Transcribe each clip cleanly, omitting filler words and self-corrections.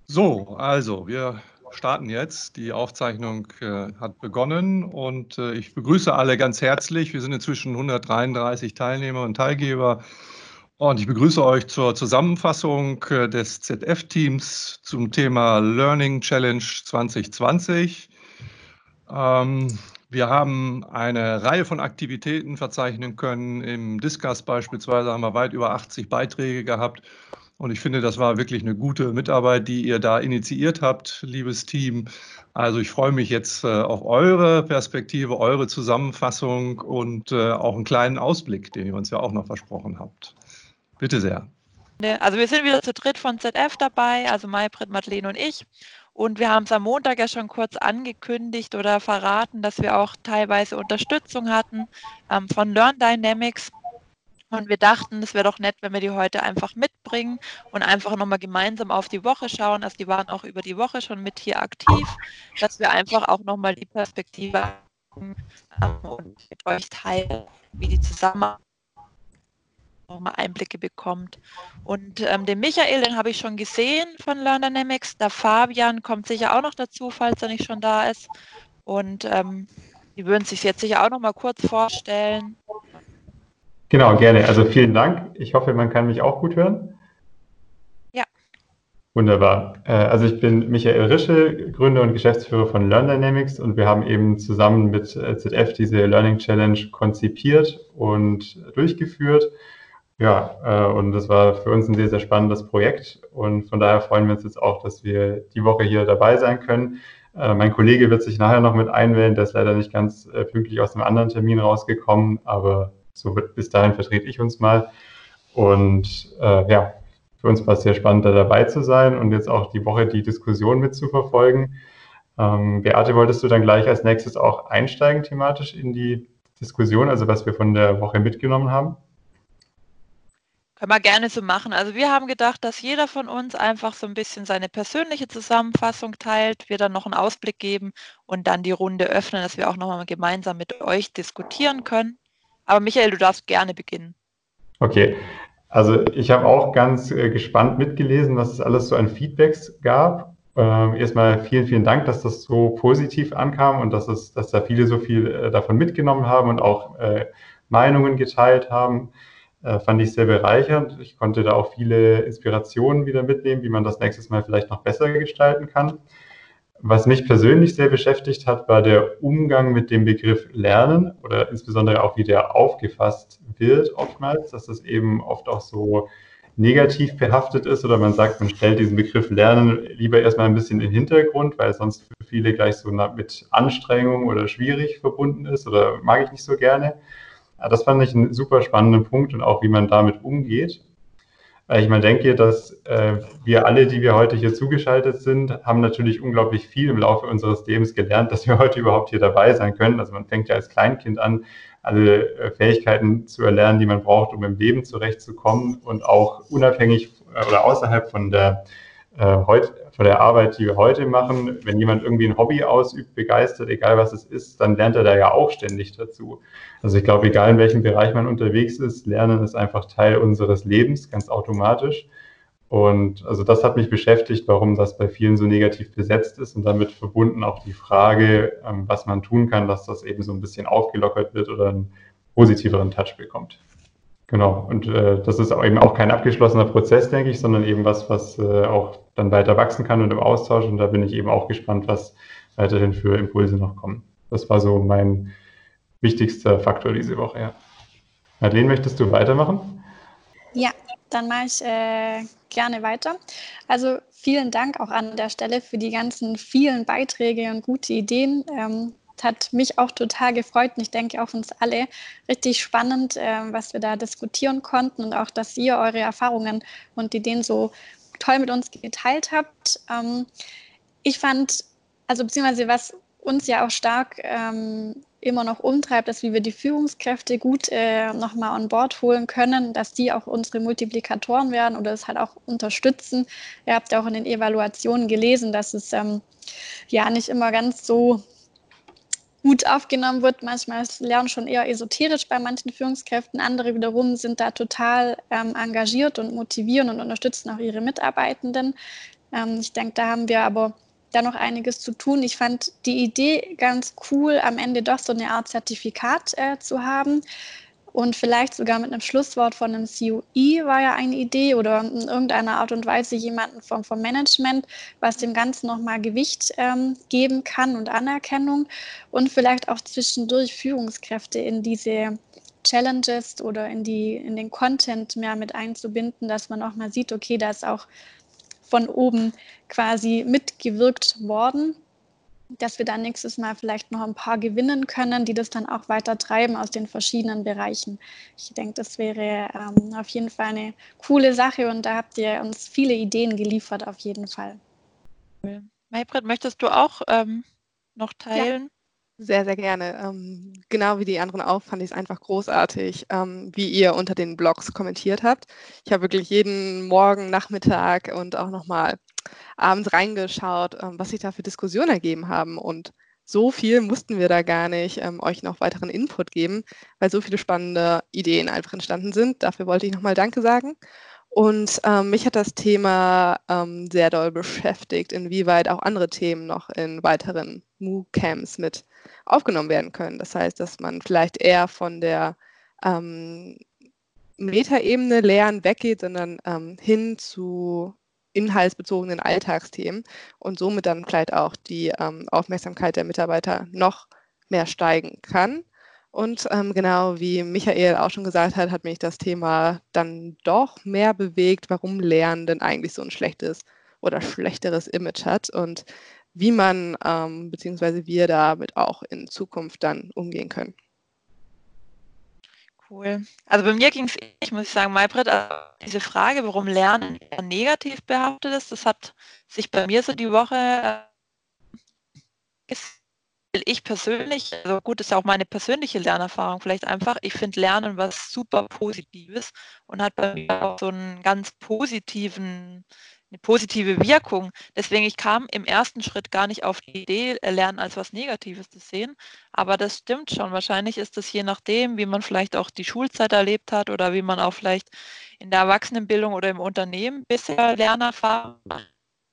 So, also wir starten jetzt. Die Aufzeichnung hat begonnen und ich begrüße alle ganz herzlich. Wir sind inzwischen 133 Teilnehmer und Teilgeber und ich begrüße euch zur Zusammenfassung des ZF-Teams zum Thema Learning Challenge 2020. Wir haben eine Reihe von Aktivitäten verzeichnen können. Im Discuss beispielsweise haben wir weit über 80 Beiträge gehabt. Und ich finde, das war wirklich eine gute Mitarbeit, die ihr da initiiert habt, liebes Team. Also ich freue mich jetzt auf eure Perspektive, eure Zusammenfassung und auch einen kleinen Ausblick, den ihr uns ja auch noch versprochen habt. Bitte sehr. Also wir sind wieder zu dritt von ZF dabei, also Maybrit, Madeleine und ich. Und wir haben es am Montag ja schon kurz angekündigt oder verraten, dass wir auch teilweise Unterstützung hatten von Learn Dynamics. Und wir dachten, es wäre doch nett, wenn wir die heute einfach mitbringen und einfach nochmal gemeinsam auf die Woche schauen. Also die waren auch über die Woche schon mit hier aktiv, dass wir einfach auch nochmal die Perspektive und mit euch teilen, wie die Zusammenarbeit nochmal Einblicke bekommt. Und den Michael, den habe ich schon gesehen von Learn Dynamics. Der Fabian kommt sicher auch noch dazu, falls er nicht schon da ist. Und die würden sich jetzt sicher auch nochmal kurz vorstellen. Genau, gerne. Also vielen Dank. Ich hoffe, man kann mich auch gut hören. Ja. Wunderbar. Also ich bin Michael Rische, Gründer und Geschäftsführer von Learn Dynamics und wir haben eben zusammen mit ZF diese Learning Challenge konzipiert und durchgeführt. Ja, und das war für uns ein sehr, sehr spannendes Projekt und von daher freuen wir uns jetzt auch, dass wir die Woche hier dabei sein können. Mein Kollege wird sich nachher noch mit einwählen, der ist leider nicht ganz pünktlich aus einem anderen Termin rausgekommen, aber so wird bis dahin vertrete ich uns mal. Und ja, für uns war es sehr spannend, da dabei zu sein und jetzt auch die Woche die Diskussion mitzuverfolgen. Beate, wolltest du dann gleich als nächstes auch einsteigen thematisch in die Diskussion, also was wir von der Woche mitgenommen haben? Können wir gerne so machen. Also wir haben gedacht, dass jeder von uns einfach so ein bisschen seine persönliche Zusammenfassung teilt, wir dann noch einen Ausblick geben und dann die Runde öffnen, dass wir auch nochmal gemeinsam mit euch diskutieren können. Aber Michael, du darfst gerne beginnen. Okay, also ich habe auch ganz gespannt mitgelesen, was es alles so an Feedbacks gab. Erstmal vielen, vielen Dank, dass das so positiv ankam und dass da viele so viel davon mitgenommen haben und auch Meinungen geteilt haben. Fand ich sehr bereichernd. Ich konnte da auch viele Inspirationen wieder mitnehmen, wie man das nächstes Mal vielleicht noch besser gestalten kann. Was mich persönlich sehr beschäftigt hat, war der Umgang mit dem Begriff Lernen oder insbesondere auch, wie der aufgefasst wird oftmals, dass das eben oft auch so negativ behaftet ist oder man sagt, man stellt diesen Begriff Lernen lieber erstmal ein bisschen in den Hintergrund, weil sonst für viele gleich so mit Anstrengung oder schwierig verbunden ist oder mag ich nicht so gerne. Das fand ich einen super spannenden Punkt und auch, wie man damit umgeht. Weil ich mal denke, dass wir alle, die wir heute hier zugeschaltet sind, haben natürlich unglaublich viel im Laufe unseres Lebens gelernt, dass wir heute überhaupt hier dabei sein können. Also man fängt ja als Kleinkind an, alle Fähigkeiten zu erlernen, die man braucht, um im Leben zurechtzukommen und auch unabhängig oder außerhalb von von der Arbeit, die wir heute machen. Wenn jemand irgendwie ein Hobby ausübt, begeistert, egal was es ist, dann lernt er da ja auch ständig dazu. Also ich glaube, egal in welchem Bereich man unterwegs ist, Lernen ist einfach Teil unseres Lebens, ganz automatisch. Und also das hat mich beschäftigt, warum das bei vielen so negativ besetzt ist und damit verbunden auch die Frage, was man tun kann, dass das eben so ein bisschen aufgelockert wird oder einen positiveren Touch bekommt. Genau, und das ist eben auch kein abgeschlossener Prozess, denke ich, sondern eben was auch dann weiter wachsen kann und im Austausch. Und da bin ich eben auch gespannt, was weiterhin für Impulse noch kommen. Das war so mein wichtigster Faktor diese Woche, ja. Madeleine, möchtest du weitermachen? Ja, dann mache ich gerne weiter. Also vielen Dank auch an der Stelle für die ganzen vielen Beiträge und gute Ideen. Hat mich auch total gefreut und ich denke auch uns alle richtig spannend, was wir da diskutieren konnten und auch, dass ihr eure Erfahrungen und Ideen so toll mit uns geteilt habt. Ich fand, also beziehungsweise was uns ja auch stark immer noch umtreibt, ist, wie wir die Führungskräfte gut nochmal on board holen können, dass die auch unsere Multiplikatoren werden oder es halt auch unterstützen. Ihr habt ja auch in den Evaluationen gelesen, dass es ja nicht immer ganz so gut aufgenommen wird. Manchmal ist Lernen schon eher esoterisch bei manchen Führungskräften. Andere wiederum sind da total engagiert und motivieren und unterstützen auch ihre Mitarbeitenden. Ich denke, da haben wir aber da noch einiges zu tun. Ich fand die Idee ganz cool, am Ende doch so eine Art Zertifikat zu haben. Und vielleicht sogar mit einem Schlusswort von einem COE war ja eine Idee oder in irgendeiner Art und Weise jemanden vom Management, was dem Ganzen nochmal Gewicht geben kann und Anerkennung und vielleicht auch zwischendurch Führungskräfte in diese Challenges oder in den Content mehr mit einzubinden, dass man auch mal sieht, okay, da ist auch von oben quasi mitgewirkt worden, dass wir dann nächstes Mal vielleicht noch ein paar gewinnen können, die das dann auch weiter treiben aus den verschiedenen Bereichen. Ich denke, das wäre auf jeden Fall eine coole Sache und da habt ihr uns viele Ideen geliefert, auf jeden Fall. Maybrit, möchtest du auch noch teilen? Sehr, sehr gerne. Genau wie die anderen auch, fand ich es einfach großartig, wie ihr unter den Blogs kommentiert habt. Ich habe wirklich jeden Morgen, Nachmittag und auch nochmal abends reingeschaut, was sich da für Diskussionen ergeben haben. Und so viel mussten wir da gar nicht euch noch weiteren Input geben, weil so viele spannende Ideen einfach entstanden sind. Dafür wollte ich nochmal Danke sagen. Und mich hat das Thema sehr doll beschäftigt, inwieweit auch andere Themen noch in weiteren MOOC-Camps mit aufgenommen werden können. Das heißt, dass man vielleicht eher von der Metaebene Lernen weggeht, sondern hin zu inhaltsbezogenen Alltagsthemen und somit dann vielleicht auch die Aufmerksamkeit der Mitarbeiter noch mehr steigen kann. Und genau wie Michael auch schon gesagt hat, hat mich das Thema dann doch mehr bewegt, warum Lernen denn eigentlich so ein schlechtes oder schlechteres Image hat und wie man beziehungsweise wir damit auch in Zukunft dann umgehen können. Cool. Also bei mir ging es ähnlich, muss ich sagen, Maybrit, diese Frage, warum Lernen eher negativ behaftet ist, das hat sich bei mir so die Woche ich persönlich, also gut, ist ja auch meine persönliche Lernerfahrung vielleicht einfach, ich finde Lernen was super Positives und hat bei mir auch so einen ganz eine positive Wirkung. Deswegen, ich kam im ersten Schritt gar nicht auf die Idee, Lernen als was Negatives zu sehen. Aber das stimmt schon. Wahrscheinlich ist es je nachdem, wie man vielleicht auch die Schulzeit erlebt hat oder wie man auch vielleicht in der Erwachsenenbildung oder im Unternehmen bisher Lernerfahrung macht.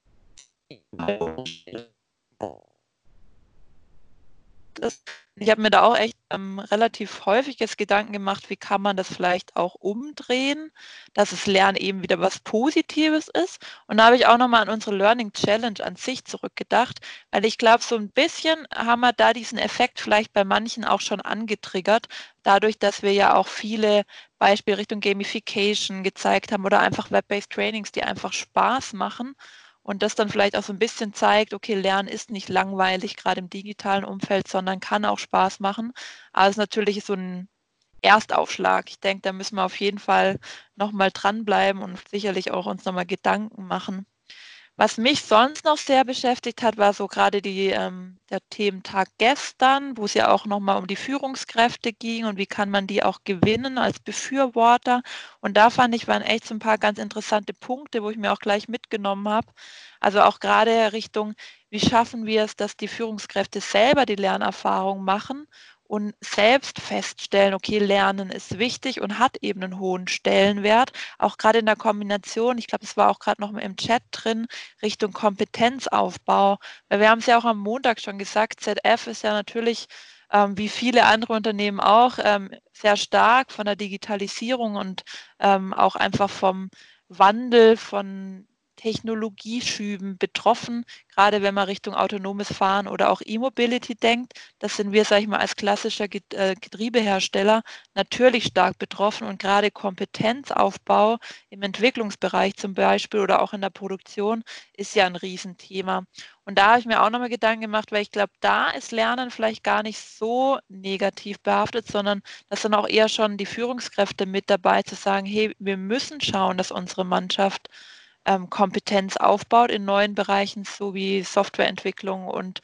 Ich habe mir da auch echt relativ häufig jetzt Gedanken gemacht, wie kann man das vielleicht auch umdrehen, dass das Lernen eben wieder was Positives ist. Und da habe ich auch nochmal an unsere Learning Challenge an sich zurückgedacht, weil ich glaube, so ein bisschen haben wir da diesen Effekt vielleicht bei manchen auch schon angetriggert, dadurch, dass wir ja auch viele Beispiele Richtung Gamification gezeigt haben oder einfach Web-based Trainings, die einfach Spaß machen. Und das dann vielleicht auch so ein bisschen zeigt, okay, Lernen ist nicht langweilig, gerade im digitalen Umfeld, sondern kann auch Spaß machen. Aber es ist natürlich so ein Erstaufschlag. Ich denke, da müssen wir auf jeden Fall nochmal dranbleiben und sicherlich auch uns nochmal Gedanken machen. Was mich sonst noch sehr beschäftigt hat, war so gerade der Thementag gestern, wo es ja auch nochmal um die Führungskräfte ging und wie kann man die auch gewinnen als Befürworter. Und da fand ich, waren echt so ein paar ganz interessante Punkte, wo ich mir auch gleich mitgenommen habe. Also auch gerade Richtung, wie schaffen wir es, dass die Führungskräfte selber die Lernerfahrung machen und selbst feststellen, okay, Lernen ist wichtig und hat eben einen hohen Stellenwert, auch gerade in der Kombination, ich glaube, es war auch gerade noch mal im Chat drin, Richtung Kompetenzaufbau. Weil wir haben es ja auch am Montag schon gesagt, ZF ist ja natürlich wie viele andere Unternehmen auch sehr stark von der Digitalisierung und auch einfach vom Wandel von Technologieschüben betroffen, gerade wenn man Richtung autonomes Fahren oder auch E-Mobility denkt. Das sind wir, sage ich mal, als klassischer Getriebehersteller natürlich stark betroffen und gerade Kompetenzaufbau im Entwicklungsbereich zum Beispiel oder auch in der Produktion ist ja ein Riesenthema. Und da habe ich mir auch nochmal Gedanken gemacht, weil ich glaube, da ist Lernen vielleicht gar nicht so negativ behaftet, sondern das sind auch eher schon die Führungskräfte mit dabei zu sagen, hey, wir müssen schauen, dass unsere Mannschaft Kompetenz aufbaut in neuen Bereichen, so wie Softwareentwicklung und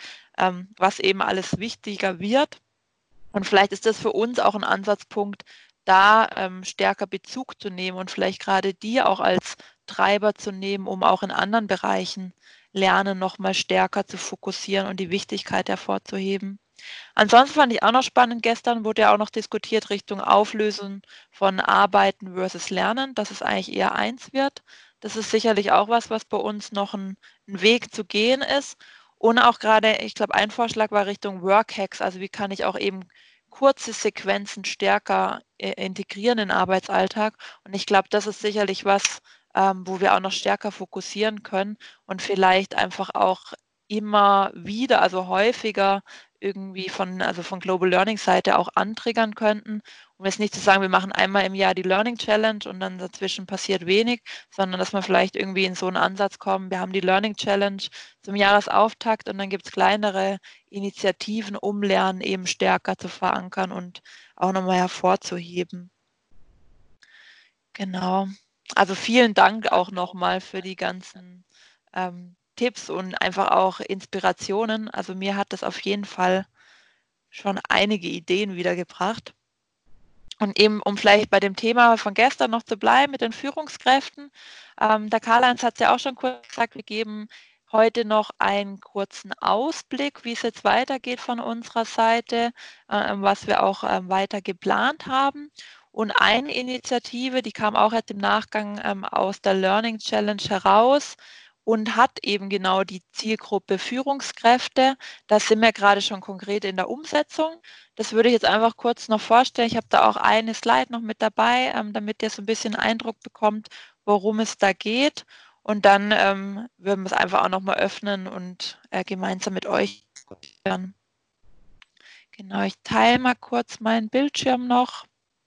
was eben alles wichtiger wird. Und vielleicht ist das für uns auch ein Ansatzpunkt, da stärker Bezug zu nehmen und vielleicht gerade die auch als Treiber zu nehmen, um auch in anderen Bereichen Lernen noch mal stärker zu fokussieren und die Wichtigkeit hervorzuheben. Ansonsten fand ich auch noch spannend, gestern wurde ja auch noch diskutiert Richtung Auflösen von Arbeiten versus Lernen, dass es eigentlich eher eins wird. Das ist sicherlich auch was bei uns noch ein Weg zu gehen ist. Und auch gerade, ich glaube, ein Vorschlag war Richtung Workhacks. Also wie kann ich auch eben kurze Sequenzen stärker integrieren in den Arbeitsalltag? Und ich glaube, das ist sicherlich was, wo wir auch noch stärker fokussieren können und vielleicht einfach auch immer wieder, also häufiger irgendwie von Global Learning Seite auch antriggern könnten, um jetzt nicht zu sagen, wir machen einmal im Jahr die Learning Challenge und dann dazwischen passiert wenig, sondern dass wir vielleicht irgendwie in so einen Ansatz kommen, wir haben die Learning Challenge zum Jahresauftakt und dann gibt es kleinere Initiativen, um Lernen eben stärker zu verankern und auch nochmal hervorzuheben. Genau. Also vielen Dank auch nochmal für die ganzen Tipps und einfach auch Inspirationen. Also mir hat das auf jeden Fall schon einige Ideen wiedergebracht. Und eben, um vielleicht bei dem Thema von gestern noch zu bleiben mit den Führungskräften, der Karl-Heinz hat es ja auch schon kurz gesagt, wir geben heute noch einen kurzen Ausblick, wie es jetzt weitergeht von unserer Seite, was wir auch weiter geplant haben. Und eine Initiative, die kam auch jetzt im Nachgang aus der Learning Challenge heraus und hat eben genau die Zielgruppe Führungskräfte. Da sind wir gerade schon konkret in der Umsetzung. Das würde ich jetzt einfach kurz noch vorstellen. Ich habe da auch eine Slide noch mit dabei, damit ihr so ein bisschen Eindruck bekommt, worum es da geht. Und dann würden wir es einfach auch nochmal öffnen und gemeinsam mit euch diskutieren. Genau, ich teile mal kurz meinen Bildschirm noch.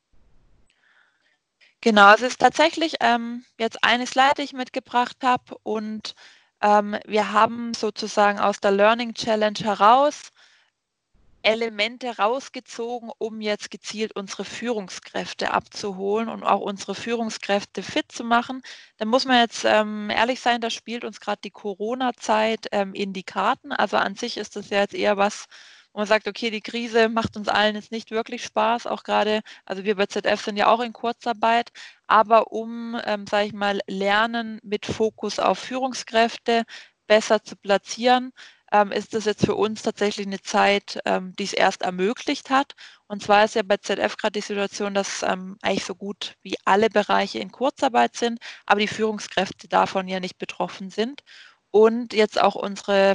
Genau, es ist tatsächlich jetzt eine Slide, die ich mitgebracht habe und wir haben sozusagen aus der Learning Challenge heraus Elemente rausgezogen, um jetzt gezielt unsere Führungskräfte abzuholen und auch unsere Führungskräfte fit zu machen. Da muss man jetzt ehrlich sein, da spielt uns gerade die Corona-Zeit in die Karten. Also an sich ist das ja jetzt eher was, wo man sagt, okay, die Krise macht uns allen jetzt nicht wirklich Spaß, auch gerade, also wir bei ZF sind ja auch in Kurzarbeit, aber um, sage ich mal, Lernen mit Fokus auf Führungskräfte besser zu platzieren, ist das jetzt für uns tatsächlich eine Zeit, die es erst ermöglicht hat. Und zwar ist ja bei ZF gerade die Situation, dass eigentlich so gut wie alle Bereiche in Kurzarbeit sind, aber die Führungskräfte davon ja nicht betroffen sind. Und jetzt auch unsere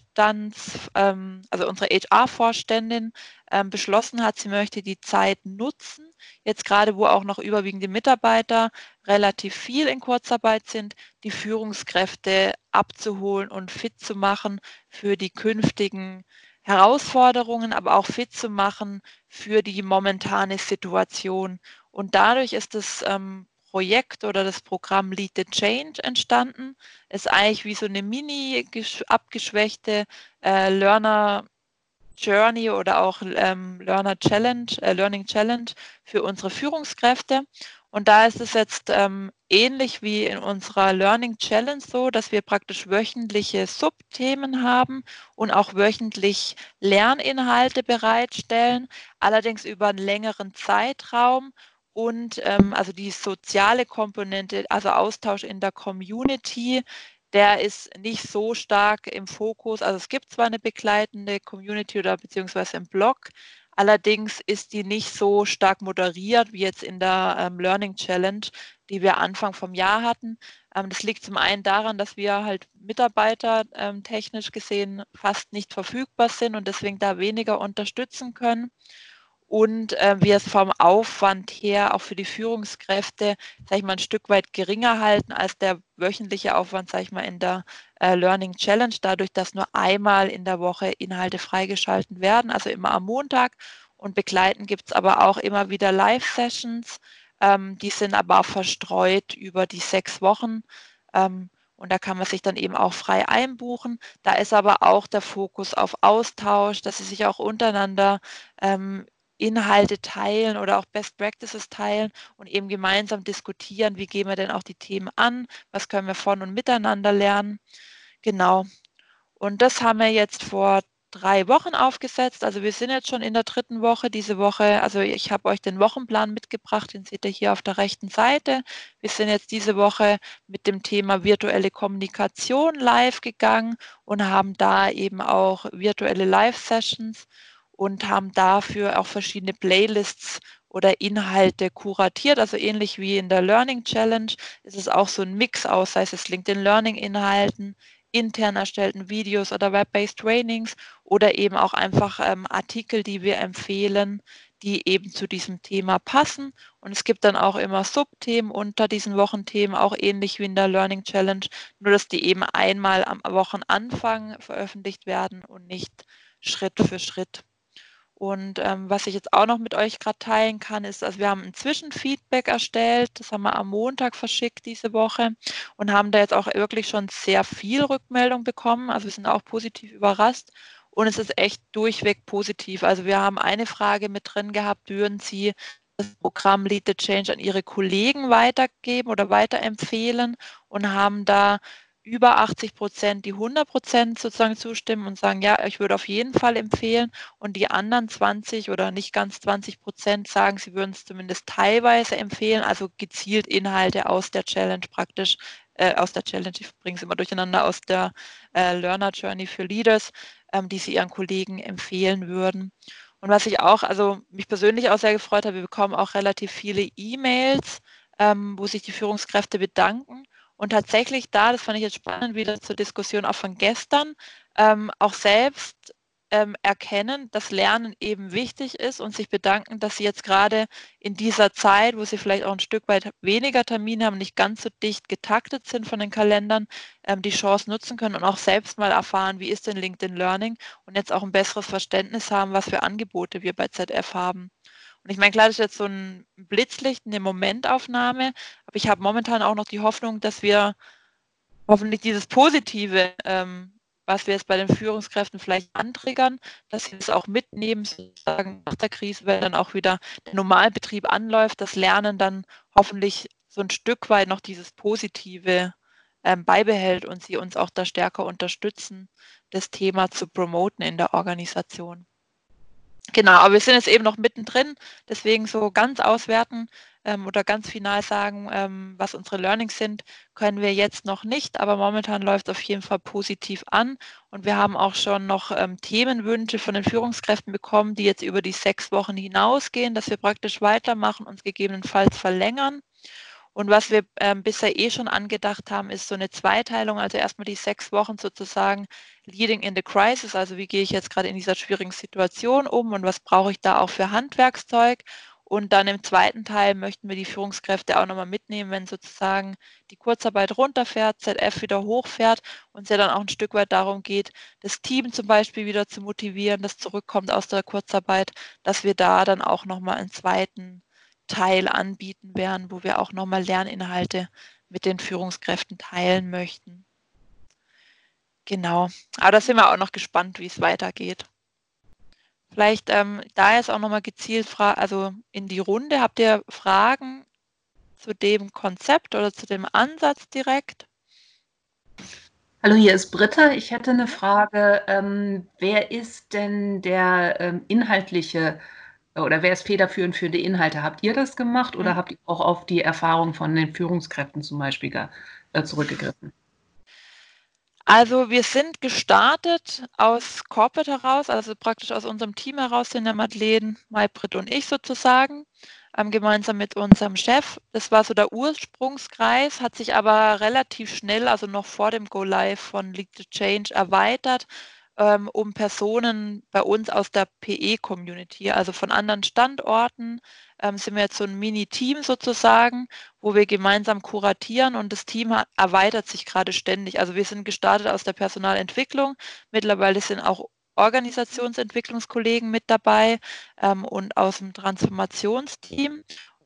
also unsere HR-Vorständin beschlossen hat, sie möchte die Zeit nutzen, jetzt gerade wo auch noch überwiegend die Mitarbeiter relativ viel in Kurzarbeit sind, die Führungskräfte abzuholen und fit zu machen für die künftigen Herausforderungen, aber auch fit zu machen für die momentane Situation. Und dadurch ist das Projekt oder das Programm Lead the Change entstanden. Ist eigentlich wie so eine mini abgeschwächte Learner Journey oder auch Learning Challenge für unsere Führungskräfte. Und da ist es jetzt ähnlich wie in unserer Learning Challenge so, dass wir praktisch wöchentliche Subthemen haben und auch wöchentlich Lerninhalte bereitstellen, allerdings über einen längeren Zeitraum. Und also die soziale Komponente, also Austausch in der Community, der ist nicht so stark im Fokus. Also es gibt zwar eine begleitende Community oder beziehungsweise im Blog, allerdings ist die nicht so stark moderiert wie jetzt in der Learning Challenge, die wir Anfang vom Jahr hatten. Das liegt zum einen daran, dass wir halt Mitarbeiter technisch gesehen fast nicht verfügbar sind und deswegen da weniger unterstützen können. Und wir es vom Aufwand her auch für die Führungskräfte, sage ich mal, ein Stück weit geringer halten als der wöchentliche Aufwand, sage ich mal, in der Learning Challenge, dadurch, dass nur einmal in der Woche Inhalte freigeschalten werden, also immer am Montag. Und begleitend gibt es aber auch immer wieder Live-Sessions. Die sind aber auch verstreut über die 6 Wochen. Und da kann man sich dann eben auch frei einbuchen. Da ist aber auch der Fokus auf Austausch, dass sie sich auch untereinander Inhalte teilen oder auch Best Practices teilen und eben gemeinsam diskutieren, wie gehen wir denn auch die Themen an, was können wir von und miteinander lernen. Genau. Und das haben wir jetzt vor 3 Wochen aufgesetzt. Also wir sind jetzt schon in der 3. Woche. Diese Woche, also ich habe euch den Wochenplan mitgebracht, den seht ihr hier auf der rechten Seite. Wir sind jetzt diese Woche mit dem Thema virtuelle Kommunikation live gegangen und haben da eben auch virtuelle Live-Sessions und haben dafür auch verschiedene Playlists oder Inhalte kuratiert, also ähnlich wie in der Learning Challenge ist es auch so ein Mix aus, sei es LinkedIn Learning Inhalten, intern erstellten Videos oder Web-based Trainings oder eben auch einfach Artikel, die wir empfehlen, die eben zu diesem Thema passen. Und es gibt dann auch immer Subthemen unter diesen Wochenthemen, auch ähnlich wie in der Learning Challenge, nur dass die eben einmal am Wochenanfang veröffentlicht werden und nicht Schritt für Schritt. Und was ich jetzt auch noch mit euch gerade teilen kann, ist, also wir haben ein Zwischenfeedback erstellt, das haben wir am Montag verschickt diese Woche und haben da jetzt auch wirklich schon sehr viel Rückmeldung bekommen. Also wir sind auch positiv überrascht und es ist echt durchweg positiv. Also wir haben eine Frage mit drin gehabt, würden Sie das Programm Lead the Change an Ihre Kollegen weitergeben oder weiterempfehlen und haben da über 80%, die 100% sozusagen zustimmen und sagen, ja, ich würde auf jeden Fall empfehlen. Und die anderen 20 oder nicht ganz 20% sagen, sie würden es zumindest teilweise empfehlen, also gezielt Inhalte aus der Challenge praktisch, aus der Challenge, ich bringe es immer durcheinander, aus der Learner Journey für Leaders, die sie ihren Kollegen empfehlen würden. Und was ich auch, also mich persönlich auch sehr gefreut habe, wir bekommen auch relativ viele E-Mails, wo sich die Führungskräfte bedanken. Und tatsächlich da, das fand ich jetzt spannend, wieder zur Diskussion auch von gestern, auch selbst erkennen, dass Lernen eben wichtig ist und sich bedanken, dass sie jetzt gerade in dieser Zeit, wo sie vielleicht auch ein Stück weit weniger Termine haben, nicht ganz so dicht getaktet sind von den Kalendern, die Chance nutzen können und auch selbst mal erfahren, wie ist denn LinkedIn Learning und jetzt auch ein besseres Verständnis haben, was für Angebote wir bei ZF haben. Und ich meine, klar, das ist jetzt so ein Blitzlicht, eine Momentaufnahme, aber ich habe momentan auch noch die Hoffnung, dass wir hoffentlich dieses Positive, was wir jetzt bei den Führungskräften vielleicht antriggern, dass sie das auch mitnehmen, sozusagen nach der Krise, wenn dann auch wieder der Normalbetrieb anläuft, das Lernen dann hoffentlich so ein Stück weit noch dieses Positive beibehält und sie uns auch da stärker unterstützen, das Thema zu promoten in der Organisation. Genau, aber wir sind jetzt eben noch mittendrin, deswegen so ganz auswerten oder ganz final sagen, was unsere Learnings sind, können wir jetzt noch nicht, aber momentan läuft es auf jeden Fall positiv an und wir haben auch schon noch Themenwünsche von den Führungskräften bekommen, die jetzt über die 6 Wochen hinausgehen, dass wir praktisch weitermachen, uns gegebenenfalls verlängern. Und was wir bisher schon angedacht haben, ist so eine Zweiteilung, also erstmal die 6 Wochen sozusagen Leading in the Crisis, also wie gehe ich jetzt gerade in dieser schwierigen Situation um und was brauche ich da auch für Handwerkszeug. Und dann im zweiten Teil möchten wir die Führungskräfte auch nochmal mitnehmen, wenn sozusagen die Kurzarbeit runterfährt, ZF wieder hochfährt und es ja dann auch ein Stück weit darum geht, das Team zum Beispiel wieder zu motivieren, das zurückkommt aus der Kurzarbeit, dass wir da dann auch nochmal einen zweiten Teil anbieten werden, wo wir auch nochmal Lerninhalte mit den Führungskräften teilen möchten. Genau, aber da sind wir auch noch gespannt, wie es weitergeht. Vielleicht da jetzt auch nochmal gezielt also in die Runde, habt ihr Fragen zu dem Konzept oder zu dem Ansatz direkt? Hallo, hier ist Britta. Ich hätte eine Frage. Wer ist denn der inhaltliche oder wer ist federführend für die Inhalte? Habt ihr das gemacht oder habt ihr auch auf die Erfahrung von den Führungskräften zum Beispiel zurückgegriffen? Also wir sind gestartet aus Corporate heraus, also praktisch aus unserem Team heraus sind der Madeleine, Maybrit und ich sozusagen, gemeinsam mit unserem Chef. Das war so der Ursprungskreis, hat sich aber relativ schnell, also noch vor dem Go Live von Lead the Change erweitert, um Personen bei uns aus der PE-Community, also von anderen Standorten, sind wir jetzt so ein Mini-Team sozusagen, wo wir gemeinsam kuratieren und das Team erweitert sich gerade ständig. Also wir sind gestartet aus der Personalentwicklung, mittlerweile sind auch Organisationsentwicklungskollegen mit dabei und aus dem Transformationsteam.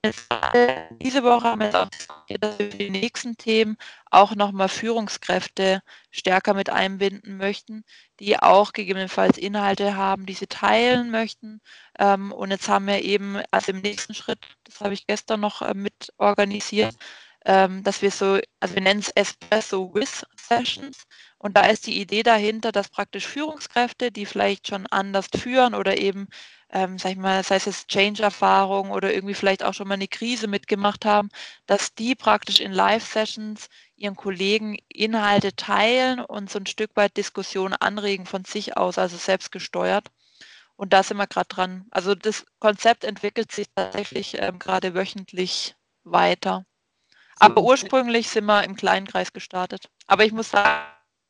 Diese Woche haben wir jetzt auch diskutiert, dass wir für die nächsten Themen auch nochmal Führungskräfte stärker mit einbinden möchten, die auch gegebenenfalls Inhalte haben, die sie teilen möchten. Und jetzt haben wir eben, also im nächsten Schritt, das habe ich gestern noch mit organisiert, dass wir so, also wir nennen es Espresso with Sessions. Und da ist die Idee dahinter, dass praktisch Führungskräfte, die vielleicht schon anders führen oder eben, sag ich mal, sei es jetzt Change-Erfahrung oder irgendwie vielleicht auch schon mal eine Krise mitgemacht haben, dass die praktisch in Live-Sessions ihren Kollegen Inhalte teilen und so ein Stück weit Diskussionen anregen von sich aus, also selbstgesteuert. Und da sind wir gerade dran. Also das Konzept entwickelt sich tatsächlich gerade wöchentlich weiter. Aber ursprünglich sind wir im kleinen Kreis gestartet. Aber ich muss sagen,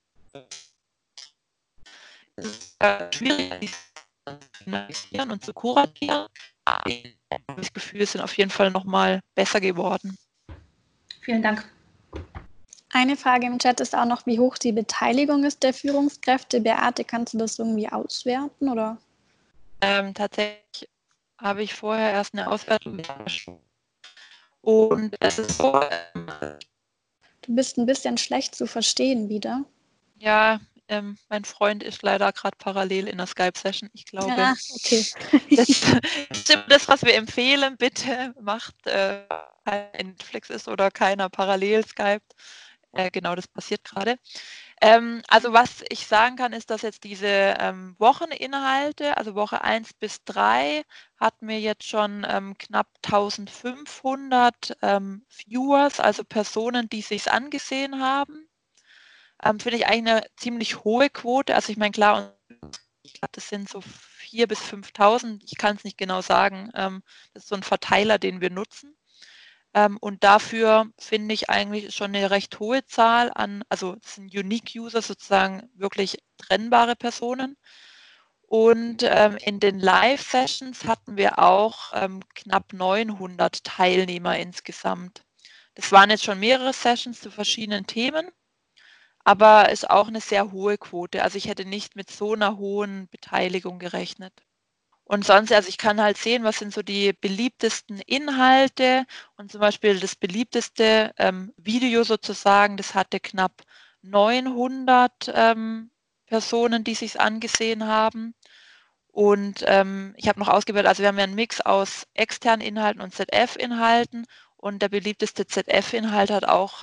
es ist schwierig, die zu finalisieren und zu kuratieren. Aber ich habe das Gefühl, es sind auf jeden Fall nochmal besser geworden. Vielen Dank. Eine Frage im Chat ist auch noch, wie hoch die Beteiligung ist der Führungskräfte. Beate, kannst du das irgendwie auswerten, oder? Tatsächlich habe ich vorher erst eine Auswertung gemacht. Und es ist so, Du bist ein bisschen schlecht zu verstehen wieder. ja, mein Freund ist leider gerade parallel in der Skype-Session. Ich glaube, Ah, okay. das, was wir empfehlen, bitte macht, kein Netflix ist oder keiner parallel skypt. Genau, das passiert gerade. Also was ich sagen kann, ist, dass jetzt diese Wocheninhalte, also Woche 1 bis 3, hatten wir jetzt schon knapp 1500 Viewers, also Personen, die sich's angesehen haben. Finde ich eigentlich eine ziemlich hohe Quote. Also ich meine, klar, ich glaube, das sind so 4.000 bis 5.000. Ich kann es nicht genau sagen. Das ist so ein Verteiler, den wir nutzen. Und dafür finde ich eigentlich schon eine recht hohe Zahl an, also das sind Unique-User, sozusagen wirklich trennbare Personen. Und in den Live-Sessions hatten wir auch knapp 900 Teilnehmer insgesamt. Das waren jetzt schon mehrere Sessions zu verschiedenen Themen, aber ist auch eine sehr hohe Quote. Also ich hätte nicht mit so einer hohen Beteiligung gerechnet. Und sonst, also ich kann halt sehen, was sind so die beliebtesten Inhalte, und zum Beispiel das beliebteste Video sozusagen, das hatte knapp 900 Personen, die sich's angesehen haben. Und ich habe noch ausgewählt, also wir haben ja einen Mix aus externen Inhalten und ZF-Inhalten, und der beliebteste ZF-Inhalt hat auch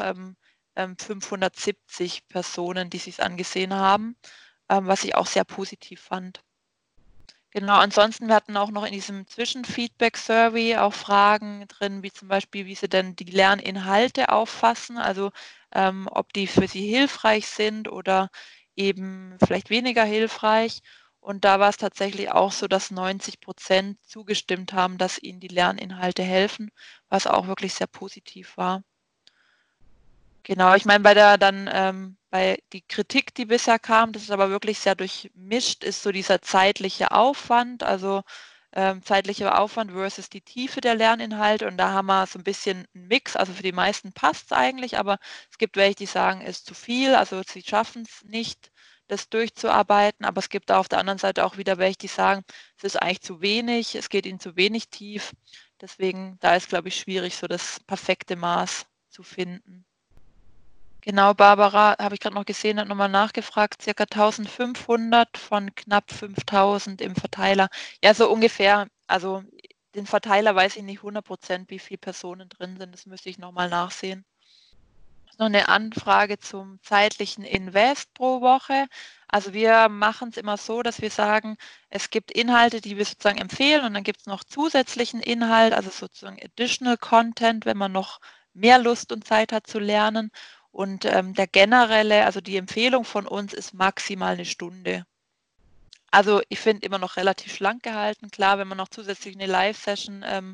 570 Personen, die sich's angesehen haben, was ich auch sehr positiv fand. Genau, ansonsten, wir hatten auch noch in diesem Zwischenfeedback-Survey auch Fragen drin, wie zum Beispiel, wie sie denn die Lerninhalte auffassen, also ob die für sie hilfreich sind oder eben vielleicht weniger hilfreich. Und da war es tatsächlich auch so, dass 90% zugestimmt haben, dass ihnen die Lerninhalte helfen, was auch wirklich sehr positiv war. Genau, ich meine, bei die Kritik, die bisher kam, das ist aber wirklich sehr durchmischt, ist so dieser zeitliche Aufwand, also zeitlicher Aufwand versus die Tiefe der Lerninhalte. Und da haben wir so ein bisschen einen Mix. Also für die meisten passt es eigentlich, aber es gibt welche, die sagen, es ist zu viel, also sie schaffen es nicht, das durchzuarbeiten. Aber es gibt auf der anderen Seite auch wieder welche, die sagen, es ist eigentlich zu wenig, es geht ihnen zu wenig tief. Deswegen, da ist, glaube ich, schwierig, so das perfekte Maß zu finden. Genau, Barbara, habe ich gerade noch gesehen, hat nochmal nachgefragt, circa 1500 von knapp 5000 im Verteiler. Ja, so ungefähr. Also den Verteiler weiß ich nicht 100%, wie viele Personen drin sind. Das müsste ich nochmal nachsehen. Noch eine Anfrage zum zeitlichen Invest pro Woche. Also wir machen es immer so, dass wir sagen, es gibt Inhalte, die wir sozusagen empfehlen, und dann gibt es noch zusätzlichen Inhalt, also sozusagen Additional Content, wenn man noch mehr Lust und Zeit hat zu lernen. Und der generelle, also die Empfehlung von uns ist maximal eine Stunde. Also ich finde immer noch relativ schlank gehalten. Klar, wenn man noch zusätzlich eine Live-Session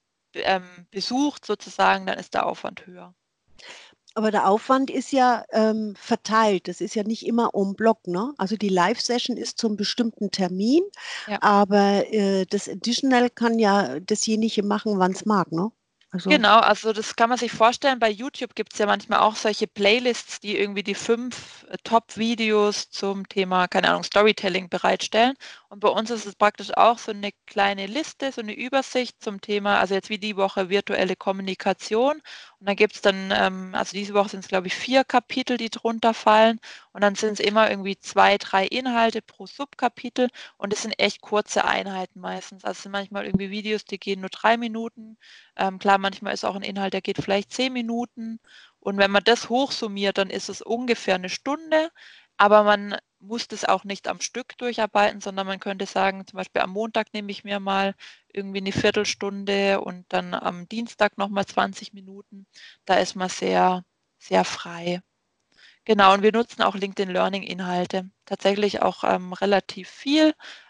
besucht sozusagen, dann ist der Aufwand höher. Aber der Aufwand ist ja verteilt. Das ist ja nicht immer en bloc, ne? Also die Live-Session ist zum bestimmten Termin, Ja. aber das Additional kann ja dasjenige machen, wann es mag, ne? Also Genau, also das kann man sich vorstellen. Bei YouTube gibt es ja manchmal auch solche Playlists, die irgendwie die 5 Top-Videos zum Thema, keine Ahnung, Storytelling bereitstellen. Und bei uns ist es praktisch auch so eine kleine Liste, so eine Übersicht zum Thema, also jetzt wie die Woche virtuelle Kommunikation. Und dann gibt es dann, also diese Woche sind es, glaube ich, 4 Kapitel, die drunter fallen. Und dann sind es immer irgendwie 2, 3 Inhalte pro Subkapitel. Und es sind echt kurze Einheiten meistens. Also es sind manchmal irgendwie Videos, die gehen nur 3 Minuten. Klar, manchmal ist auch ein Inhalt, der geht vielleicht 10 Minuten. Und wenn man das hochsummiert, dann ist es ungefähr eine Stunde. Aber man muss das auch nicht am Stück durcharbeiten, sondern man könnte sagen, zum Beispiel am Montag nehme ich mir mal irgendwie eine Viertelstunde und dann am Dienstag nochmal 20 Minuten. Da ist man sehr, sehr frei. Genau, und wir nutzen auch LinkedIn Learning Inhalte. Tatsächlich auch relativ viel,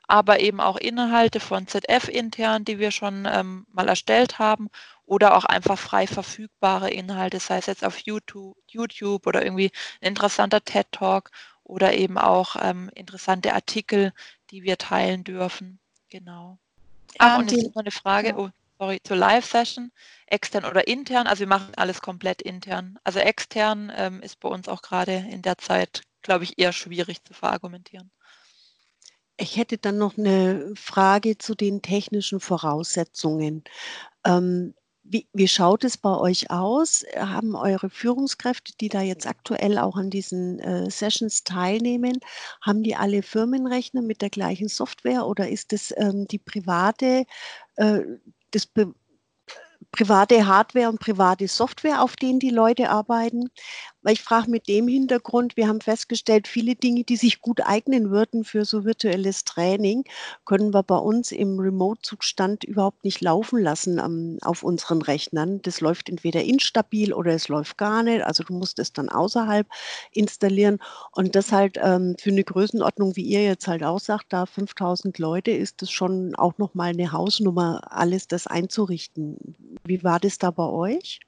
aber eben auch Inhalte von ZF intern, die wir schon mal erstellt haben, oder auch einfach frei verfügbare Inhalte, sei es jetzt auf YouTube oder irgendwie ein interessanter TED-Talk oder eben auch interessante Artikel, die wir teilen dürfen. Genau. Ach, Ja, und jetzt noch eine Frage, genau. oh, sorry, zur Live-Session, extern oder intern. Also wir machen alles komplett intern. Also extern ist bei uns auch gerade in der Zeit, glaube ich, eher schwierig zu verargumentieren. Ich hätte dann noch eine Frage zu den technischen Voraussetzungen. Wie schaut es bei euch aus? Haben eure Führungskräfte, die da jetzt aktuell auch an diesen Sessions teilnehmen, haben die alle Firmenrechner mit der gleichen Software oder ist es die äh, das private Hardware und private Software, auf denen die Leute arbeiten? Weil ich frage mit dem Hintergrund, wir haben festgestellt, viele Dinge, die sich gut eignen würden für so virtuelles Training, können wir bei uns im Remote-Zustand überhaupt nicht laufen lassen auf unseren Rechnern. Das läuft entweder instabil oder es läuft gar nicht. Also du musst es dann außerhalb installieren. Und das halt für eine Größenordnung, wie ihr jetzt halt auch sagt, da 5000 Leute, ist das schon auch nochmal eine Hausnummer, alles das einzurichten. Wie war das da bei euch?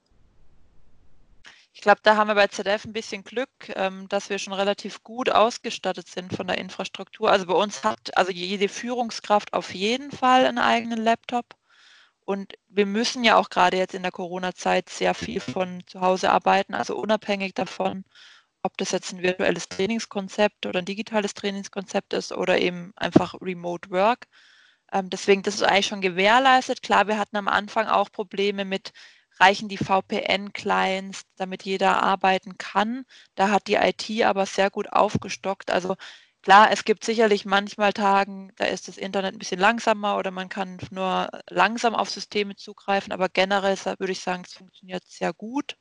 Ich glaube, da haben wir bei ZF ein bisschen Glück, dass wir schon relativ gut ausgestattet sind von der Infrastruktur. Also bei uns hat also jede Führungskraft auf jeden Fall einen eigenen Laptop. Und wir müssen ja auch gerade jetzt in der Corona-Zeit sehr viel von zu Hause arbeiten, also unabhängig davon, ob das jetzt ein virtuelles Trainingskonzept oder ein digitales Trainingskonzept ist oder eben einfach Remote Work. Deswegen, das ist eigentlich schon gewährleistet. Klar, wir hatten am Anfang auch Probleme mit, reichen die VPN-Clients, damit jeder arbeiten kann. Da hat die IT aber sehr gut aufgestockt. Also klar, es gibt sicherlich manchmal Tagen, da ist das Internet ein bisschen langsamer oder man kann nur langsam auf Systeme zugreifen, aber generell würde ich sagen, es funktioniert sehr gut.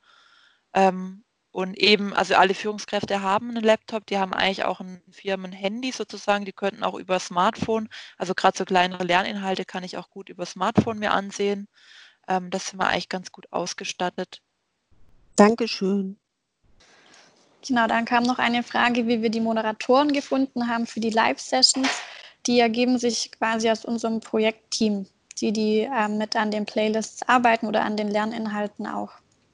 Und eben, also alle Führungskräfte haben einen Laptop, die haben eigentlich auch ein Firmenhandy sozusagen, die könnten auch über Smartphone, also gerade so kleinere Lerninhalte kann ich auch gut über Smartphone mir ansehen. Das sind wir eigentlich ganz gut ausgestattet. Dankeschön. Genau, dann kam noch eine Frage, wie wir die Moderatoren gefunden haben für die Live-Sessions. Die ergeben sich quasi aus unserem Projektteam, die mit an den Playlists arbeiten oder an den Lerninhalten auch.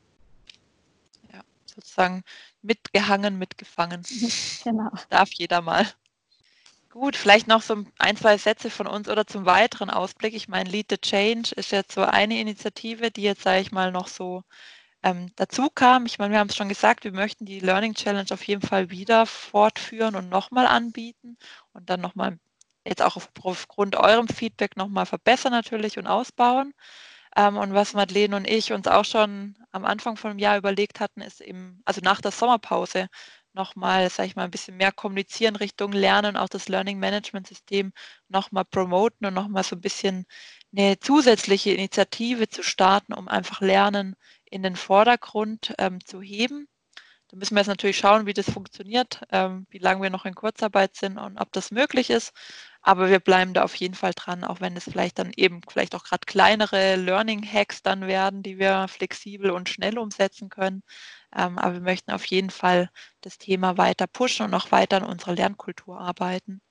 Ja, sozusagen mitgehangen, mitgefangen. Genau. Darf jeder mal. Gut, vielleicht noch so ein, zwei Sätze von uns oder zum weiteren Ausblick. Ich meine, Lead the Change ist jetzt so eine Initiative, die jetzt, sage ich mal, noch so dazu kam. Ich meine, wir haben es schon gesagt, wir möchten die Learning Challenge auf jeden Fall wieder fortführen und nochmal anbieten und dann nochmal jetzt auch aufgrund eurem Feedback nochmal verbessern natürlich und ausbauen. Und was Madeleine und ich uns auch schon am Anfang von dem Jahr überlegt hatten, ist eben, also nach der Sommerpause nochmal, sage ich mal, ein bisschen mehr kommunizieren Richtung Lernen, auch das Learning Management System nochmal promoten und nochmal so ein bisschen eine zusätzliche Initiative zu starten, um einfach Lernen in den Vordergrund zu heben. Da müssen wir jetzt natürlich schauen, wie das funktioniert, wie lange wir noch in Kurzarbeit sind und ob das möglich ist. Aber wir bleiben da auf jeden Fall dran, auch wenn es vielleicht dann eben vielleicht auch gerade kleinere Learning-Hacks dann werden, die wir flexibel und schnell umsetzen können. Aber wir möchten auf jeden Fall das Thema weiter pushen und auch weiter an unserer Lernkultur arbeiten.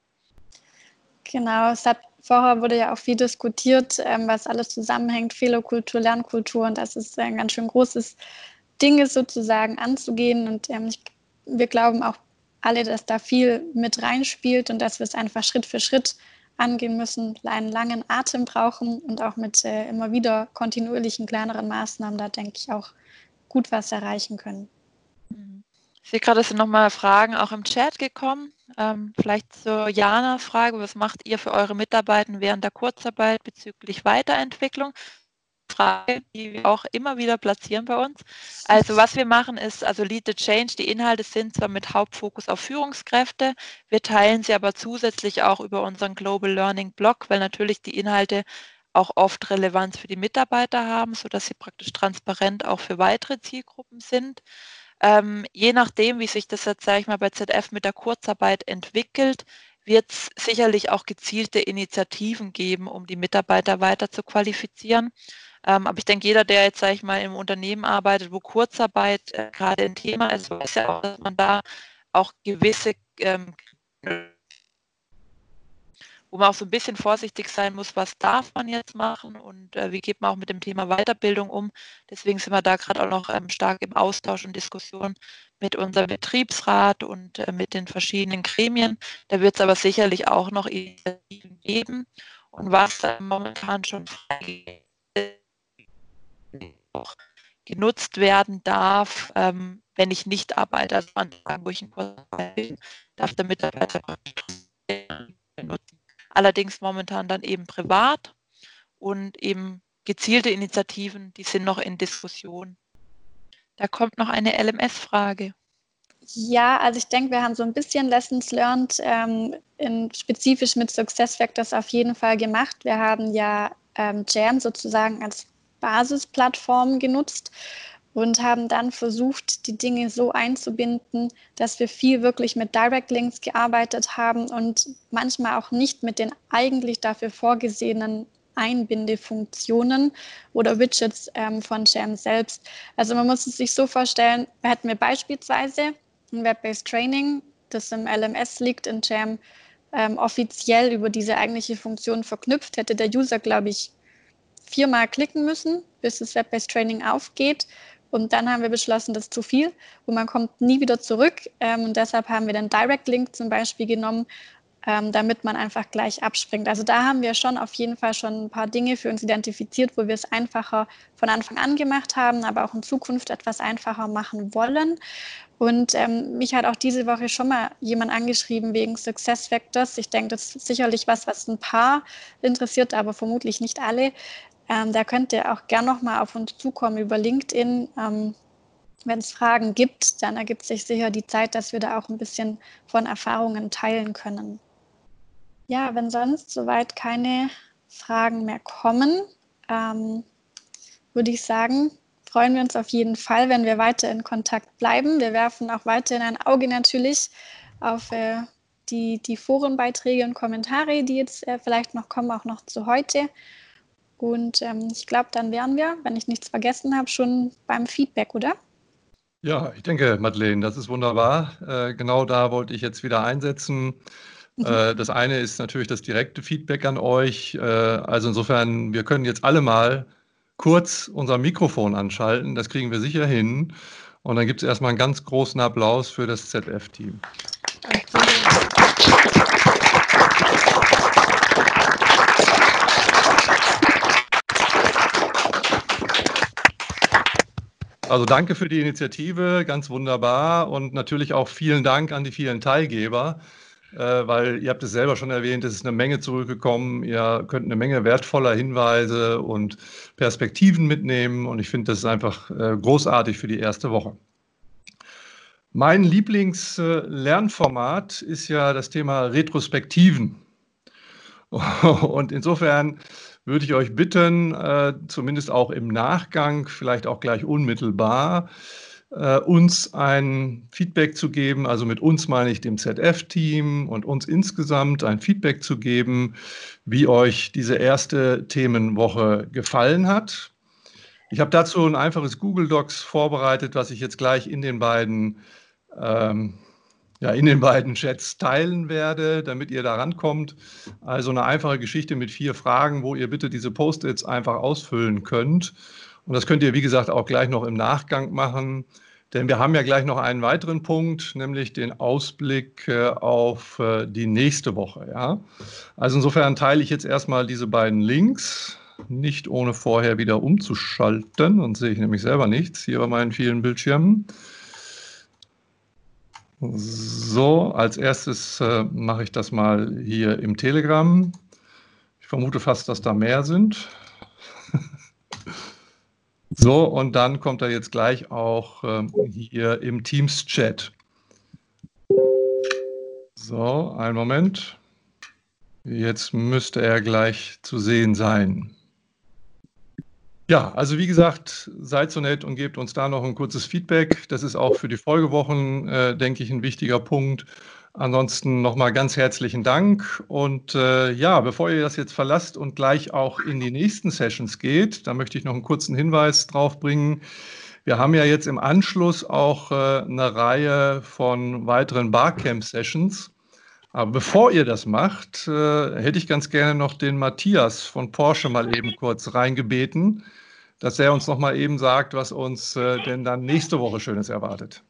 Genau, vorher wurde ja auch viel diskutiert, was alles zusammenhängt, Fehlerkultur, Lernkultur, und das ist ein ganz schön großes Ding ist sozusagen anzugehen. Und wir glauben auch alle, dass da viel mit reinspielt und dass wir es einfach Schritt für Schritt angehen müssen, einen langen Atem brauchen und auch mit immer wieder kontinuierlichen kleineren Maßnahmen da, denke ich, auch gut was erreichen können. Ich sehe gerade, es sind nochmal Fragen auch im Chat gekommen. Vielleicht zur Jana-Frage, was macht ihr für eure Mitarbeiter während der Kurzarbeit bezüglich Weiterentwicklung? Frage, die wir auch immer wieder platzieren bei uns. Also was wir machen ist, also Lead the Change, die Inhalte sind zwar mit Hauptfokus auf Führungskräfte, wir teilen sie aber zusätzlich auch über unseren Global Learning Blog, weil natürlich die Inhalte auch oft Relevanz für die Mitarbeiter haben, sodass sie praktisch transparent auch für weitere Zielgruppen sind. Je nachdem, wie sich das jetzt, sage ich mal, bei ZF mit der Kurzarbeit entwickelt, wird es sicherlich auch gezielte Initiativen geben, um die Mitarbeiter weiter zu qualifizieren. Aber ich denke, jeder, der jetzt, sage ich mal, im Unternehmen arbeitet, wo Kurzarbeit gerade ein Thema ist, weiß ja auch, dass man da auch gewisse wo man auch so ein bisschen vorsichtig sein muss, was darf man jetzt machen und wie geht man auch mit dem Thema Weiterbildung um. Deswegen sind wir da gerade auch noch stark im Austausch und Diskussion mit unserem Betriebsrat und mit den verschiedenen Gremien. Da wird es aber sicherlich auch noch Initiativen geben. Und was momentan schon frei auch genutzt werden darf, wenn ich nicht arbeite, also an Tagen, wo ich einen Kurs bin, darf der Mitarbeiter benutzen. Allerdings momentan dann eben privat und eben gezielte Initiativen, die sind noch in Diskussion. Da kommt noch eine LMS-Frage. Ja, also ich denke, wir haben so ein bisschen Lessons learned spezifisch mit SuccessFactors auf jeden Fall gemacht. Wir haben ja Jam sozusagen als Basisplattform genutzt und haben dann versucht, die Dinge so einzubinden, dass wir viel wirklich mit Direct Links gearbeitet haben und manchmal auch nicht mit den eigentlich dafür vorgesehenen Einbindefunktionen oder Widgets von Jam selbst. Also man muss es sich so vorstellen, hätten wir beispielsweise ein Web-Based Training, das im LMS liegt, in Jam offiziell über diese eigentliche Funktion verknüpft, hätte der User, glaube ich, 4-mal klicken müssen, bis das Web-Based Training aufgeht. Und dann haben wir beschlossen, das ist zu viel und man kommt nie wieder zurück. Und deshalb haben wir den Direct Link zum Beispiel genommen, damit man einfach gleich abspringt. Also da haben wir schon auf jeden Fall schon ein paar Dinge für uns identifiziert, wo wir es einfacher von Anfang an gemacht haben, aber auch in Zukunft etwas einfacher machen wollen. Und mich hat auch diese Woche schon mal jemand angeschrieben wegen SuccessFactors. Ich denke, das ist sicherlich was ein paar interessiert, aber vermutlich nicht alle. Da könnt ihr auch gern noch mal auf uns zukommen über LinkedIn. Wenn es Fragen gibt, dann ergibt sich sicher die Zeit, dass wir da auch ein bisschen von Erfahrungen teilen können. Ja, wenn sonst soweit keine Fragen mehr kommen, würde ich sagen, freuen wir uns auf jeden Fall, wenn wir weiter in Kontakt bleiben. Wir werfen auch weiterhin ein Auge natürlich auf die Forenbeiträge und Kommentare, die jetzt vielleicht noch kommen, auch noch zu heute. Und ich glaube, dann wären wir, wenn ich nichts vergessen habe, schon beim Feedback, oder? Ja, ich denke, Madeleine, das ist wunderbar. Genau da wollte ich jetzt wieder einsetzen. Das eine ist natürlich das direkte Feedback an euch. Also insofern, wir können jetzt alle mal kurz unser Mikrofon anschalten. Das kriegen wir sicher hin. Und dann gibt es erstmal einen ganz großen Applaus für das ZF-Team. Also danke für die Initiative, ganz wunderbar und natürlich auch vielen Dank an die vielen Teilgeber, weil ihr habt es selber schon erwähnt, es ist eine Menge zurückgekommen, ihr könnt eine Menge wertvoller Hinweise und Perspektiven mitnehmen und ich finde, das ist einfach großartig für die erste Woche. Mein Lieblingslernformat ist ja das Thema Retrospektiven und insofern würde ich euch bitten, zumindest auch im Nachgang, vielleicht auch gleich unmittelbar, uns ein Feedback zu geben. Also mit uns meine ich dem ZF-Team und uns insgesamt ein Feedback zu geben, wie euch diese erste Themenwoche gefallen hat. Ich habe dazu ein einfaches Google Docs vorbereitet, was ich jetzt gleich in den beiden Chats teilen werde, damit ihr da rankommt. Also eine einfache Geschichte mit 4 Fragen, wo ihr bitte diese Post-its einfach ausfüllen könnt. Und das könnt ihr, wie gesagt, auch gleich noch im Nachgang machen, denn wir haben ja gleich noch einen weiteren Punkt, nämlich den Ausblick auf die nächste Woche. Ja? Also insofern teile ich jetzt erstmal diese beiden Links, nicht ohne vorher wieder umzuschalten, sonst sehe ich nämlich selber nichts hier bei meinen vielen Bildschirmen. So, als erstes mache ich das mal hier im Telegram. Ich vermute fast, dass da mehr sind. So, und dann kommt er jetzt gleich auch hier im Teams-Chat. So, einen Moment. Jetzt müsste er gleich zu sehen sein. Ja, also wie gesagt, seid so nett und gebt uns da noch ein kurzes Feedback. Das ist auch für die Folgewochen, denke ich, ein wichtiger Punkt. Ansonsten nochmal ganz herzlichen Dank. Und ja, bevor ihr das jetzt verlasst und gleich auch in die nächsten Sessions geht, da möchte ich noch einen kurzen Hinweis drauf bringen. Wir haben ja jetzt im Anschluss auch eine Reihe von weiteren Barcamp-Sessions. Aber bevor ihr das macht, hätte ich ganz gerne noch den Matthias von Porsche mal eben kurz reingebeten, dass er uns noch mal eben sagt, was uns denn dann nächste Woche Schönes erwartet.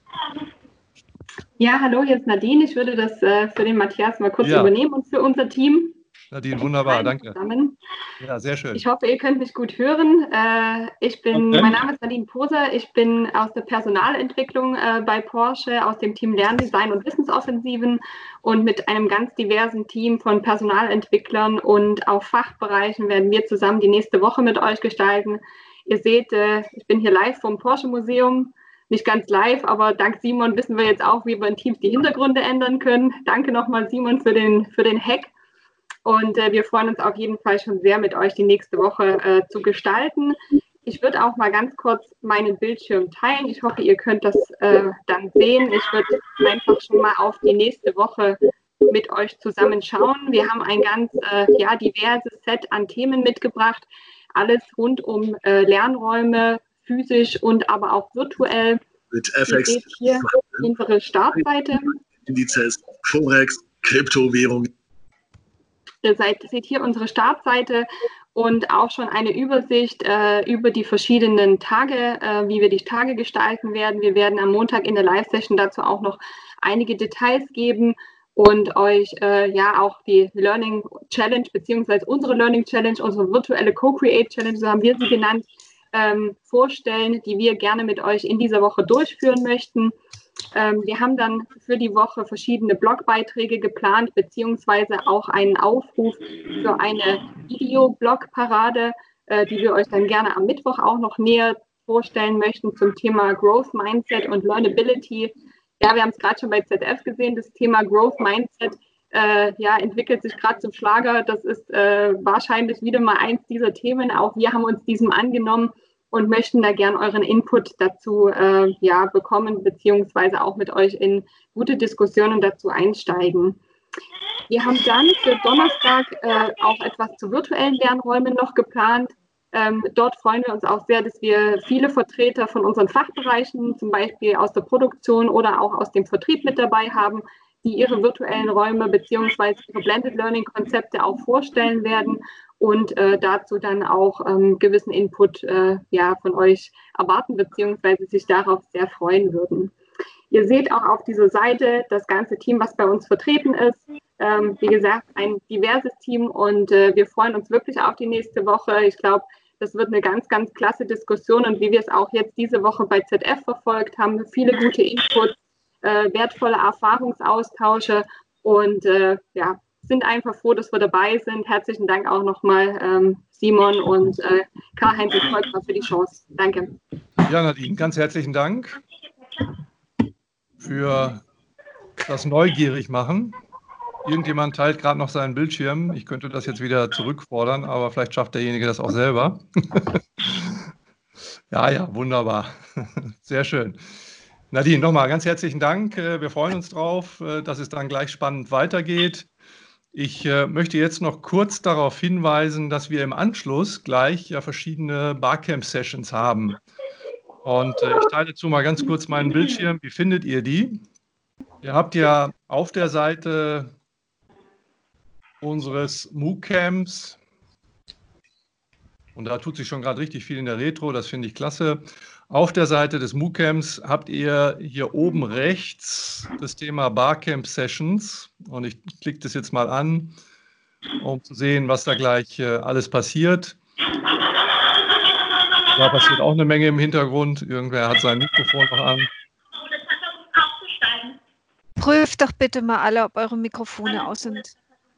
Ja, hallo, hier ist Nadine. Ich würde das für den Matthias mal kurz übernehmen und für unser Team. Nadine, wunderbar, danke. Zusammen. Ja, sehr schön. Ich hoffe, ihr könnt mich gut hören. Mein Name ist Nadine Poser. Ich bin aus der Personalentwicklung bei Porsche, aus dem Team Lerndesign und Wissensoffensiven und mit einem ganz diversen Team von Personalentwicklern und auch Fachbereichen werden wir zusammen die nächste Woche mit euch gestalten. Ihr seht, ich bin hier live vom Porsche Museum. Nicht ganz live, aber dank Simon wissen wir jetzt auch, wie wir in Teams die Hintergründe ändern können. Danke nochmal, Simon, für den Hack. Und wir freuen uns auf jeden Fall schon sehr, mit euch die nächste Woche zu gestalten. Ich würde auch mal ganz kurz meinen Bildschirm teilen. Ich hoffe, ihr könnt das dann sehen. Ich würde einfach schon mal auf die nächste Woche mit euch zusammen schauen. Wir haben ein ganz diverses Set an Themen mitgebracht. Alles rund um Lernräume, physisch und aber auch virtuell. Mit FX, ihr seht hier unsere Startseite. Indizes, Forex, Kryptowährungen. Ihr seht hier unsere Startseite und auch schon eine Übersicht über die verschiedenen Tage, wie wir die Tage gestalten werden. Wir werden am Montag in der Live-Session dazu auch noch einige Details geben und euch auch die Learning Challenge beziehungsweise unsere Learning Challenge, unsere virtuelle Co-Create Challenge, so haben wir sie genannt, vorstellen, die wir gerne mit euch in dieser Woche durchführen möchten. Wir haben dann für die Woche verschiedene Blogbeiträge geplant, beziehungsweise auch einen Aufruf für eine Video-Blog-Parade, die wir euch dann gerne am Mittwoch auch noch näher vorstellen möchten zum Thema Growth Mindset und Learnability. Ja, wir haben es gerade schon bei ZF gesehen, das Thema Growth Mindset entwickelt sich gerade zum Schlager. Das ist wahrscheinlich wieder mal eins dieser Themen. Auch wir haben uns diesem angenommen und möchten da gern euren Input dazu bekommen, beziehungsweise auch mit euch in gute Diskussionen dazu einsteigen. Wir haben dann für Donnerstag auch etwas zu virtuellen Lernräumen noch geplant. Dort freuen wir uns auch sehr, dass wir viele Vertreter von unseren Fachbereichen, zum Beispiel aus der Produktion oder auch aus dem Vertrieb mit dabei haben, die ihre virtuellen Räume bzw. ihre Blended Learning Konzepte auch vorstellen werden und dazu dann auch gewissen Input von euch erwarten bzw. sich darauf sehr freuen würden. Ihr seht auch auf dieser Seite das ganze Team, was bei uns vertreten ist. Wie gesagt, ein diverses Team und wir freuen uns wirklich auf die nächste Woche. Ich glaube, das wird eine ganz, ganz klasse Diskussion und wie wir es auch jetzt diese Woche bei ZF verfolgt haben, viele gute Inputs, wertvolle Erfahrungsaustausche und sind einfach froh, dass wir dabei sind. Herzlichen Dank auch nochmal Simon und Karl-Heinz Volkmar für die Chance. Danke. Ja, Nadine, ganz herzlichen Dank für das Neugierig-Machen. Irgendjemand teilt gerade noch seinen Bildschirm. Ich könnte das jetzt wieder zurückfordern, aber vielleicht schafft derjenige das auch selber. Ja, wunderbar. Sehr schön. Nadine, nochmal ganz herzlichen Dank. Wir freuen uns drauf, dass es dann gleich spannend weitergeht. Ich möchte jetzt noch kurz darauf hinweisen, dass wir im Anschluss gleich verschiedene Barcamp-Sessions haben. Und ich teile dazu mal ganz kurz meinen Bildschirm. Wie findet ihr die? Ihr habt ja auf der Seite unseres MOOC-Camps, und da tut sich schon gerade richtig viel in der Retro, das finde ich klasse. Auf der Seite des MOOC-Camps habt ihr hier oben rechts das Thema Barcamp Sessions und ich klicke das jetzt mal an, um zu sehen, was da gleich alles passiert. Da passiert auch eine Menge im Hintergrund. Irgendwer hat sein Mikrofon noch an. Prüft doch bitte mal alle, ob eure Mikrofone aus sind.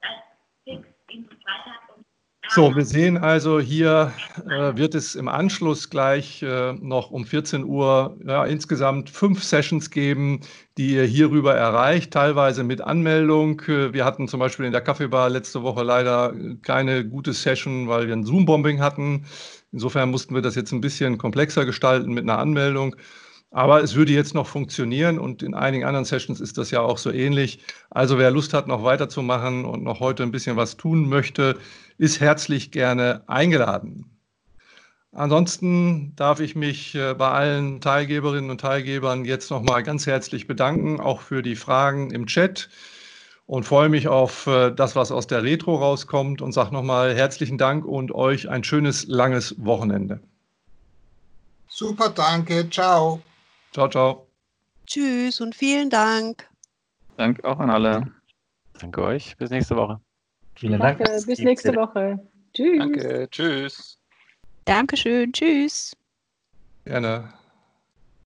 So, wir sehen also, hier wird es im Anschluss gleich noch um 14 Uhr insgesamt 5 Sessions geben, die ihr hierüber erreicht, teilweise mit Anmeldung. Wir hatten zum Beispiel in der Kaffeebar letzte Woche leider keine gute Session, weil wir ein Zoom-Bombing hatten. Insofern mussten wir das jetzt ein bisschen komplexer gestalten mit einer Anmeldung. Aber es würde jetzt noch funktionieren und in einigen anderen Sessions ist das ja auch so ähnlich. Also wer Lust hat, noch weiterzumachen und noch heute ein bisschen was tun möchte, ist herzlich gerne eingeladen. Ansonsten darf ich mich bei allen Teilgeberinnen und Teilgebern jetzt noch mal ganz herzlich bedanken, auch für die Fragen im Chat. und freue mich auf das, was aus der Retro rauskommt und sage nochmal herzlichen Dank und euch ein schönes, langes Wochenende. Super, danke. Ciao. Ciao, ciao. Tschüss und vielen Dank. Danke auch an alle. Danke euch. Bis nächste Woche. Vielen Dank. Danke, bis nächste Woche. Tschüss. Danke. Tschüss. Dankeschön. Tschüss. Gerne.